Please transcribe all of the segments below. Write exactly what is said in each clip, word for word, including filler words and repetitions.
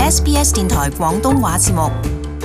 S B S 電台廣東話節目。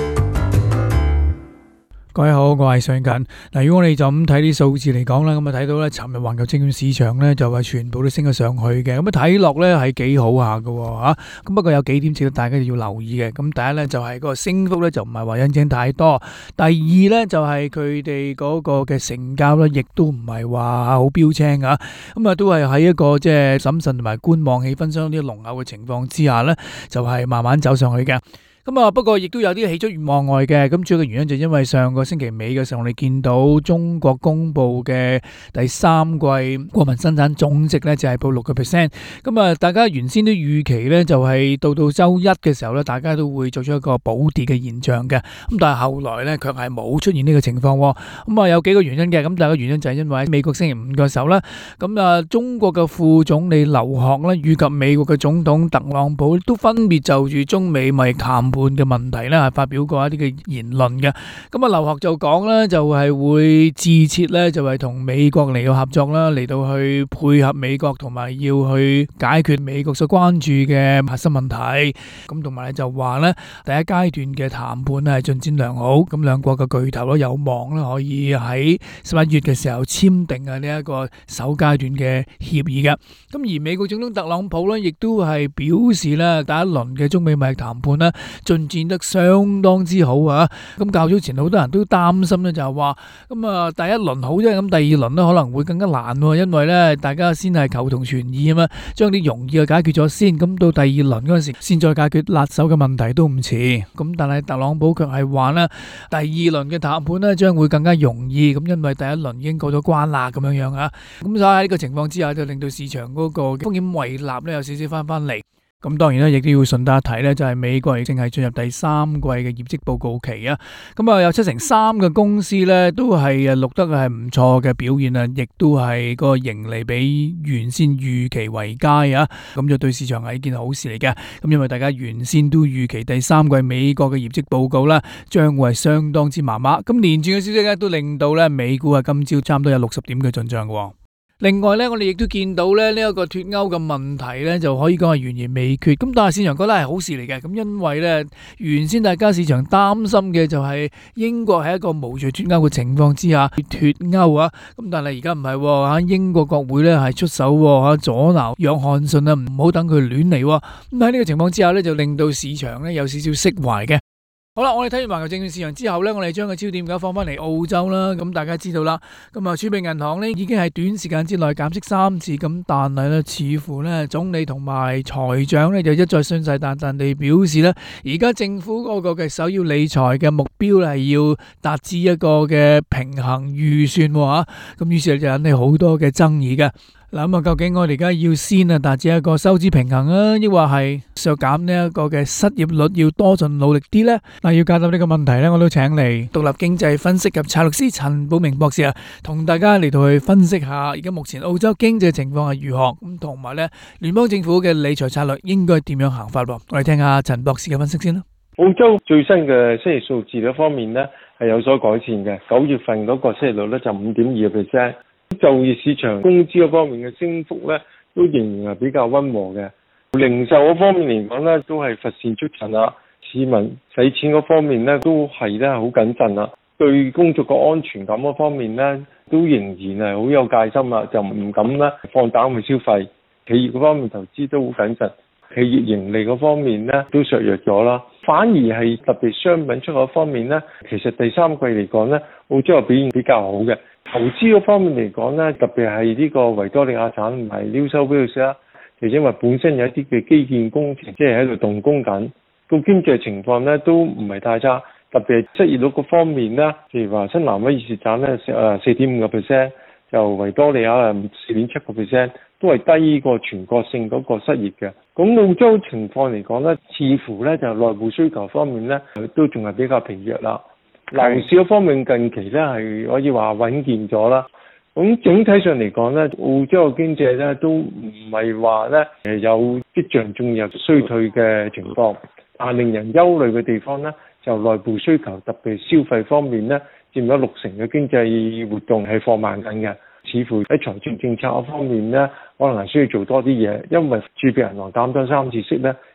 各位好，我係上緊嗱。如果我哋就咁睇啲數字嚟講啦，咁啊睇到咧，尋日環球證券市場咧就係全部都升咗上去嘅，咁啊睇落咧係幾好下㗎吓。咁不過有幾點值得大家要留意嘅。咁第一咧就係個升幅咧就唔係話引證太多，第二咧就係佢哋嗰個嘅成交咧，亦都唔係話好標青啊。咁啊都係喺一個即係審慎同埋觀望氣氛相當之濃厚嘅情況之下咧，就係慢慢走上去嘅。咁啊，不過亦都有啲喜出望外嘅。咁主要嘅原因就因為上個星期尾嘅時候，我哋見到中國公布嘅第三季國民生產總值咧就係報六個 percent。咁啊，大家原先都預期咧就係到到周一嘅時候咧，大家都會做出一個補跌嘅現象嘅。咁但係後來咧卻係冇出現呢個情況。咁啊有幾個原因嘅。咁第一個原因就係因為喺美國星期五嘅時候咧，咁啊中國嘅副總理劉鶴咧，以及美國嘅總統特朗普都分別就住中美貿易談判嘅問題咧，係發表過一啲嘅言論嘅。咁啊，劉鶴就講咧，就係會自設咧，就係同美國嚟到合作啦，嚟到去配合美國，同埋要去解決美國所關注嘅核心問題。咁同埋咧就話咧，第一階段嘅談判咧係進展良好，咁兩國嘅巨頭咧有望咧可以喺十一月嘅時候簽訂啊呢一個首階段嘅協議嘅。咁而美國總統特朗普咧，亦都係表示咧，第一輪嘅中美貿易談判咧進展得相當之好啊！咁較早前好多人都擔心咧，就係話咁啊，第一輪好啫，咁第二輪咧可能會更加難，因為咧大家先係求同存異啊嘛，將啲容易嘅解決咗先，咁到第二輪嗰陣時，先再解決辣手嘅問題都唔遲。咁但係特朗普卻係話咧，第二輪嘅談判咧將會更加容易，咁因為第一輪已經過咗關啦，咁樣樣啊。咁所以喺呢個情況之下，就令到市場嗰個風險胃納咧有少少翻翻嚟。咁當然咧，亦都要順帶一提咧，就係美國亦正係進入第三季嘅業績報告期啊。咁啊，有七成三嘅公司咧都係誒錄得係唔錯嘅表現啊，亦都係個盈利比原先預期為佳啊。咁就對市場係一件好事嚟嘅。咁因為大家原先都預期第三季美國嘅業績報告咧將會係相當之麻麻。咁連串嘅消息咧都令到咧美股啊今朝差唔多有六十點嘅進賬嘅。另外咧，我哋亦都見到咧呢一個脫歐嘅問題咧，就可以講係懸而未決。咁但係市場覺得係好事嚟嘅。咁因為咧，原先大家市場擔心嘅就係英國喺一個無序脫歐嘅情況之下脫歐啊。咁但係而家唔係喎，英國國會咧係出手喎，阻撓約翰遜啊，唔好等佢亂嚟。咁喺呢個情況之下咧，就令到市場咧有少少釋懷嘅。好啦，我哋睇完環球證券市場之後呢，我哋將個焦點而家放翻嚟澳洲啦。咁大家知道啦，咁啊儲備銀行呢已經係短時間之內減息三次，咁但係呢，似乎呢總理同埋財長呢就一再信誓旦旦地表示呢，而家政府嗰個嘅首要理財嘅目標係要達至一個嘅平衡預算喎。咁於是就引起好多嘅爭議嘅。嗱咁啊，究竟我哋而家要先啊達至一個收支平衡啊，抑或係削減呢一個嘅失業率要多盡努力啲呢？嗱，要解答呢個問題呢，我都請嚟獨立經濟分析及策略師陳寶明博士啊，同大家嚟到去分析下而家目前澳洲經濟情況係如何，咁同埋呢聯邦政府嘅理財策略應該點樣行法喎？我哋聽下陳博士嘅分析先啦。 澳洲最新嘅失業數字嗰方面呢係有所改善嘅，九月份嗰個失業率呢就五點二個 percent。就業市場工資嗰方面嘅升幅咧，都仍然係比較溫和嘅。零售嗰方面嚟講咧，都係乏善足陳啦。市民使錢嗰方面咧，都係咧好謹慎啦。對工作嘅安全感嗰方面咧，都仍然係好有戒心啦，就唔敢咧放膽去消費。企業嗰方面投資都好謹慎，企業盈利嗰方面咧都削弱咗啦。反而係特別商品出口方面咧，其實第三季嚟講咧，澳洲嘅表現比較好嘅。投資嗰方面嚟講咧，特別係呢個維多利亞省同埋 New South Wales啦，就因為本身有一啲嘅基建工程，即係喺度動工緊，個經濟情況咧都唔係太差。特別係失業率嗰方面咧，譬如話新南威爾士省咧誒四點五個 percent，就維多利亞誒四點七個 percent，都係低過全國性嗰個失業嘅。咁澳洲情況嚟講咧，似乎咧就內部需求方面咧都仲係比較疲弱啦。樓市嗰方面近期咧係可以話穩健咗啦。咁整體上嚟講咧，澳洲嘅經濟咧都唔係話咧誒有跡象進入衰退嘅情況，但令人憂慮嘅地方咧就內部需求，特別消費方面咧佔咗六成嘅經濟活動係放慢緊嘅。似乎喺財政政策嗰方面咧，可能係需要做多啲嘢，因為儲備銀行減咗三次息咧，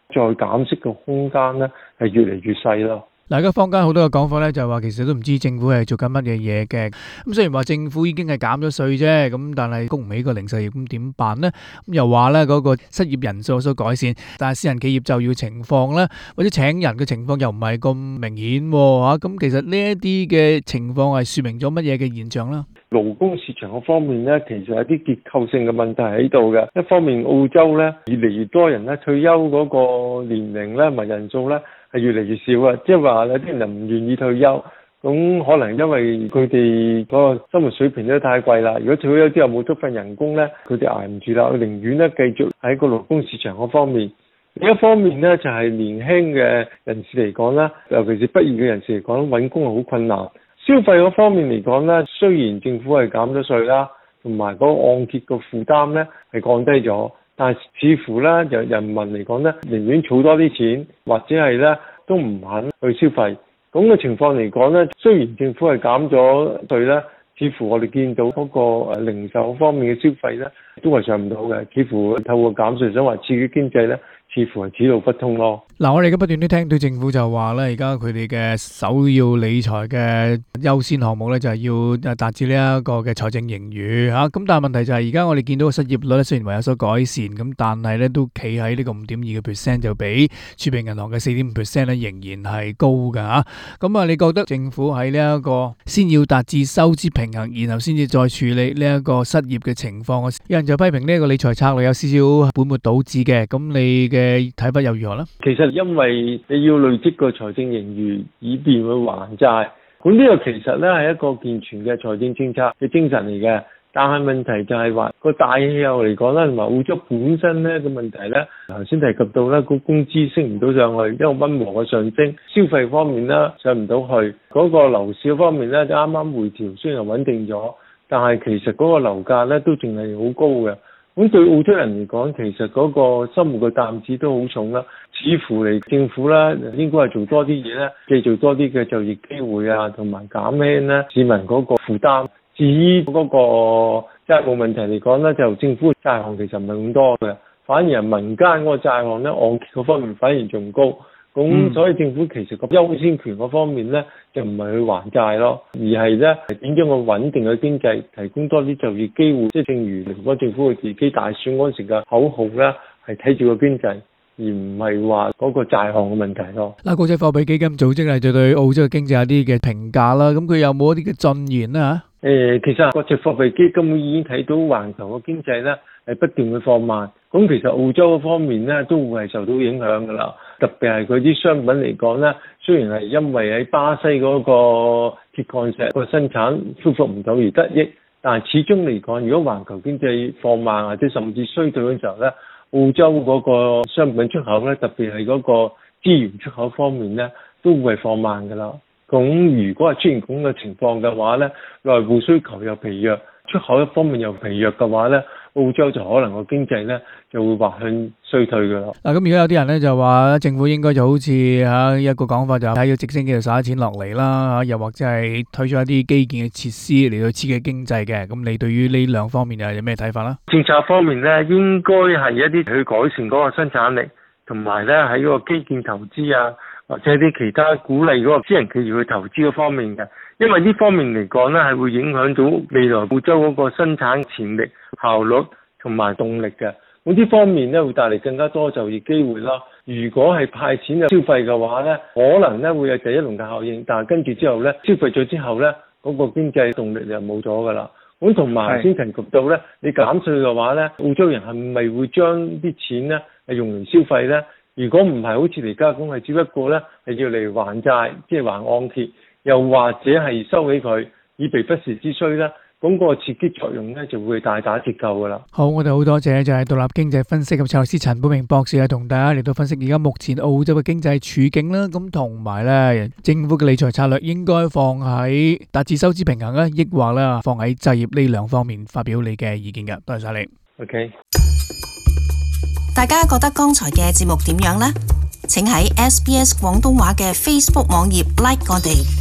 再減息嘅空間咧係越嚟越細咯。 嗱，而家坊間好多嘅講法咧，就係話其實都唔知政府係做緊乜嘢嘢嘅。咁雖然話政府已經係減咗稅啫，咁但係供唔起個零售業，咁點辦呢？咁又話咧嗰個失業人數有所改善，但係私人企業就業情況咧，或者請人嘅情況又唔係咁明顯喎。咁其實呢一啲嘅情況係説明咗乜嘢嘅現象啦？ 勞工市場嗰方面咧，其實有啲結構性嘅問題喺度嘅。一方面澳洲咧越嚟越多人咧退休嗰個年齡咧同埋人數咧係越嚟越少啊，即係話有啲人唔願意退休，咁可能因為佢哋嗰個生活水平都太貴啦。如果退休之後冇足份人工咧，佢哋捱唔住啦，佢寧願咧繼續喺個勞工市場嗰方面。另一方面咧就係年輕嘅人士嚟講啦，尤其是畢業嘅人士嚟講，揾工係好困難。消費嗰方面嚟講咧，雖然政府係減咗稅啦，同埋嗰個按揭嘅負擔咧係降低咗，但係似乎咧由人民嚟講咧，寧願儲多啲錢，或者係咧都唔肯去消費。咁嘅情況嚟講咧，雖然政府係減咗稅咧，似乎我哋見到嗰個誒零售方面嘅消費咧都係上唔到嘅，似乎透過減稅想話刺激經濟咧，似乎係此路不通咯。 嗱，我哋而家不斷都聽到政府就話咧，而家佢哋嘅首要理財嘅優先項目咧，就係要誒達至呢一個嘅財政盈餘嚇。咁但係問題就係而家我哋見到個失業率咧，雖然話有所改善，咁但係咧都企喺呢個五點二嘅 percent，就比儲備銀行嘅四點五 percent 咧仍然係高㗎嚇。咁啊，你覺得政府喺呢一個先要達至收支平衡，然後先至再處理呢一個失業嘅情況？有人就批評呢一個理財策略有少少本末倒置嘅，咁你嘅睇法又如何呢？ 其實因為你要累積個財政盈餘以便去還債，咁呢個其實咧係一個健全嘅財政政策嘅精神嚟嘅。但係問題就係話個大氣候嚟講咧，同埋澳洲本身咧個問題咧，頭先提及到咧個工資升唔到上去，因為溫和嘅上升，消費方面咧上唔到去，嗰個樓市方面咧啱啱回調，雖然係穩定咗，但係其實嗰個樓價咧都仲係好高嘅。咁對澳洲人嚟講，其實嗰個生活嘅擔子都好重啦。似乎嚟政府咧應該係做多啲嘢咧，製造多啲嘅就業機會啊，同埋減輕咧市民嗰個負擔。至於嗰個債務問題嚟講咧，就政府債項其實唔係咁多嘅，反而係民間嗰個債項咧按揭嗰方面反而仲高。咁、嗯、所以政府其實個優先權嗰方面咧，就唔係去還債咯，而係咧點樣個穩定嘅經濟，提供多啲就業機會。即係正如聯邦政府佢自己大選嗰時嘅口號咧，係睇住個經濟，而唔係話嗰個債項嘅問題咯。 嗱，國際貨幣基金組織咧就對澳洲嘅經濟有啲嘅評價啦，咁佢有冇一啲嘅進言咧嚇？ 誒，其實國際貨幣基金已經睇到環球嘅經濟咧係不斷去放慢，咁其實澳洲嗰方面咧都會係受到影響㗎啦。特別係佢啲商品嚟講咧，雖然係因為喺巴西嗰個鐵礦石個生產恢復唔到而得益，但係始終嚟講，如果環球經濟放慢或者甚至衰退嘅時候咧，澳洲嗰個商品出口咧，特別係嗰個資源出口方面咧，都會係放慢㗎啦。咁如果係出現咁嘅情況嘅話咧，內部需求又疲弱，出口一方面又疲弱嘅話咧，澳洲就可能個經濟咧就會滑向衰退㗎啦。 嗱，咁而家有啲人咧就話政府應該就好似嚇一個講法，就喺個直升機度撒啲錢落嚟啦嚇，又或者係推出一啲基建嘅設施嚟到刺激經濟嘅。咁你對於呢兩方面又有咩睇法啦？ 政策方面咧，應該係一啲去改善嗰個生產力，同埋咧喺嗰個基建投資啊，或者啲其他鼓勵嗰個私人企業去投資嗰方面嘅。因為呢方面嚟講咧，係會影響到未來澳洲嗰個生產潛力、效率同埋動力嘅。咁呢方面咧會帶嚟更加多就業機會啦。如果係派錢嘅消費嘅話咧，可能咧會有第一輪嘅效應，但係跟住之後咧消費咗之後咧，嗰個經濟動力就冇咗㗎啦。咁同埋先提及到咧，你減稅嘅話咧，澳洲人係咪會將啲錢咧係用嚟消費咧？如果唔係，好似而家講係只不過咧係要嚟還債，即係還按揭，又或者係收起佢以備不時之需咧，咁個刺激作用咧就會大打折扣噶啦。 好，我哋好多謝就係獨立經濟分析及策略師陳寶明博士啊，同大家嚟到分析而家目前澳洲嘅經濟處境啦，咁同埋咧政府嘅理財策略應該放喺達至收支平衡咧，抑或咧放喺就業呢兩方面發表你嘅意見嘅。多謝晒你。 OK。 大家覺得剛才嘅節目點樣呢？請喺 S B S 廣東話嘅 Facebook 網頁 like 我哋。